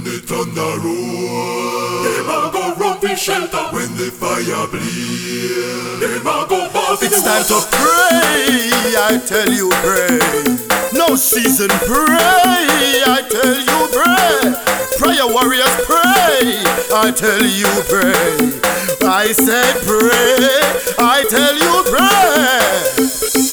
the thunder roll, them a go run for shelter. When the fire blaze, them a go bust. It's time to pray, I tell you pray. No season pray, I tell you pray. Prayer warriors pray, I tell you pray. I said pray, I tell you pray.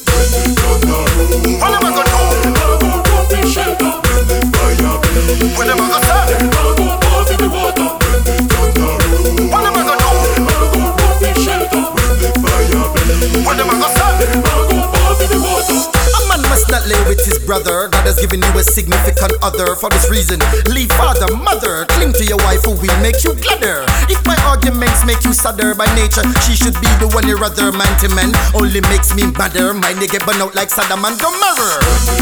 What am I gonna do? Them a go run for shelter. When the fire blaze, What am I gonna say? them a go bust in the water. When the thunder roll, What am I gonna do? them a go run for shelter. When the fire blaze, What am I gonna say? them a go bust in the water. A man must not lay with his brother. God has given you a significant other. For this reason, leave father, mother. Cling to your wife who will make you gladder. If my arguments make you sadder by nature, she should be the one you rather. Man to man only makes me madder. Mine they get burned out like Saddam and Gomorrah.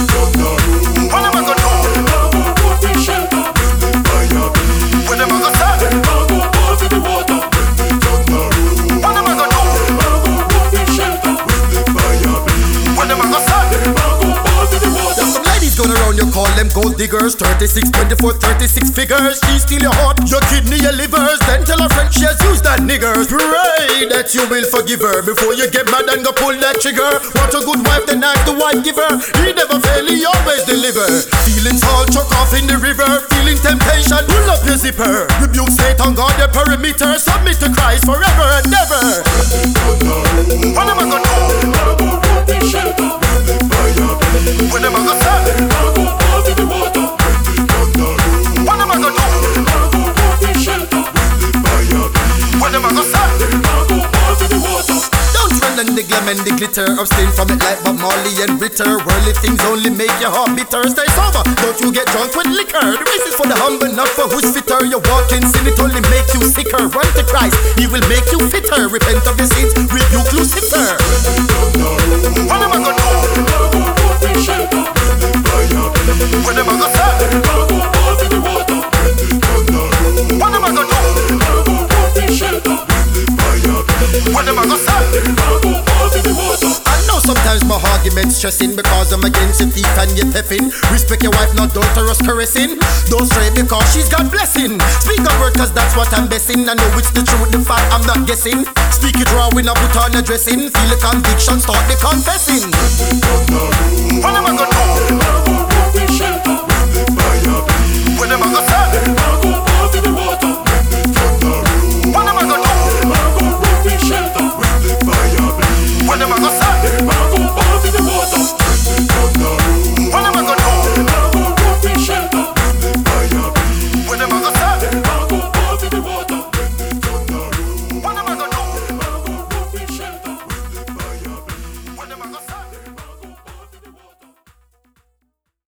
What am I gonna do? Them a go run for shelter. When the fire blaze, What am I gonna say? them a go bust in the water. When the thunder roll, What am I gonna do? them a go run for shelter. When the fire blaze, What am I gonna say? them a go bust in the water. Some ladies going around, you call them gold diggers. 36, 24, 36 figures. She steal your heart, your kidney, your livers. Then tell her friend she has used that niggers. Pray that you will forgive her before you get mad and go pull that trigger. Want a good wife, then ask the wife giver. He never fail, he always deliver. Feelings all chuck off in the river. Feeling temptation, pull up your zipper. Rebuke Satan, God the perimeter. Submit to Christ forever and never. What am I gonna do? Them a go run for shelter. When the fire blaze, What am I gonna say? them a go bust in the water. When the thunder roll, What am I gonna do? them a go run for shelter. When the fire blaze, What am I gonna say? them a go bust in the water. Don't run on the glam and the glitter. Abstain from it like Bob Marley and Ritter. Worldly things only make your heart bitter. Stay sober, don't you get drunk with liquor. This is for the humble, not for who's fitter. You walk in sin, it only makes you sicker. Run to Christ, he will make you fitter. Repent of your sins, rebuke Lucifer. What am I gonna do? Them a go run for shelter. When the fire blaze, What am I gonna say? them a go bust in the water. When the thunder roll, What am I gonna do? them a go run for shelter. When the fire blaze, What am I gonna say? them a go bust in the water. I know sometimes my argument's stressing because I'm against your thief and your thefting. Respect your wife, not adulterous caressing. Don't stray because she's got blessing. Speak a word cause that's what I'm guessing. I know it's the truth, the fact I'm not guessing. Speak it raw when I put on a dressing. Feel the conviction, start the confessing. What am I gonna do? Them a go